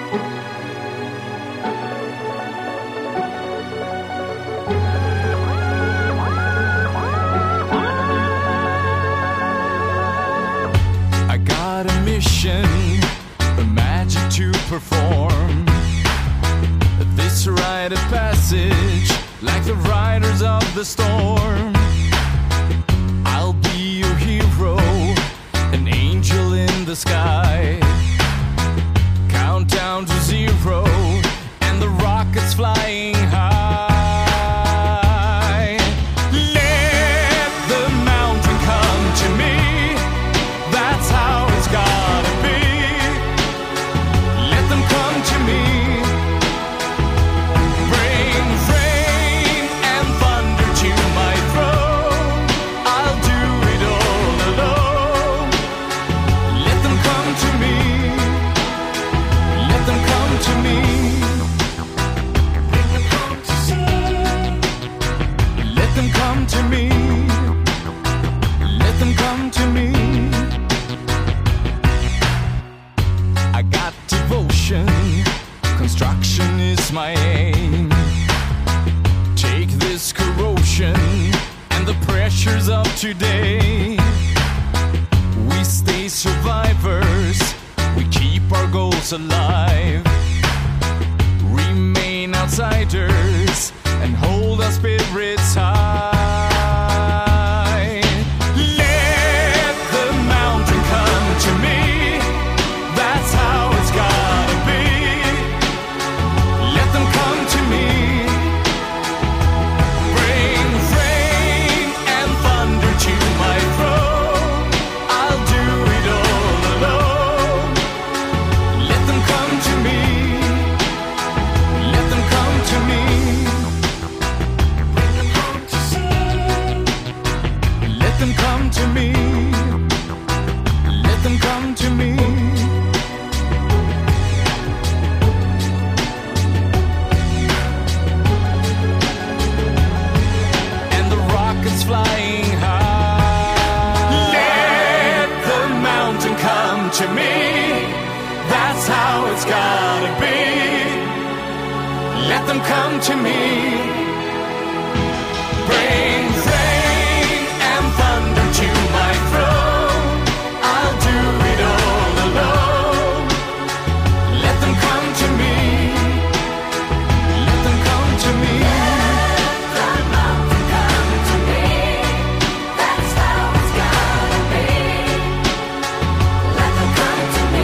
I got a mission, a magic to perform. This rite of passage, like the riders of the storm. I'll be your hero, an angel in the sky. Count down to 0, and the rocket's flying high. Let the mountain come to me. That's how it's gotta be. Let them come to me. Bring rain and thunder to my throne. I'll do it all alone. Let them come to me. Let them come to me. Bring them home to see. Let them come to me. Let them come to me. I got devotion, construction is my aim. Take this corrosion and the pressures of today. We stay survivors, we keep our goals alive. Remain outsiders and hold our spirits high. Let the mountain come to me. That's how it's gotta be. Let them come to me. Bring rain and thunder to my throne. I'll do it all alone. Let them come to me. Let them come to me. Bring them home to see. Let them come to me. Let them come to me. And the rocket's flying high. Let the mountain come to me. That's how it's gotta be. Let them come to me. Bring rain and thunder to my throne. I'll do it all alone. Let them come to me. Let them come to me. Let the mountain come to me. That's how it's gotta be. Let them come to me.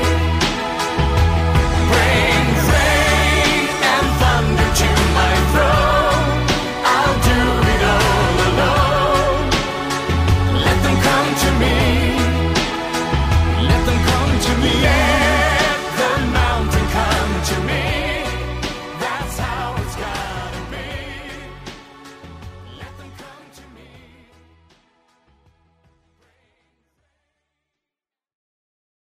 Bring rain and thunder to my throne. I'll do it all alone. Let them come to me. Let them come to me.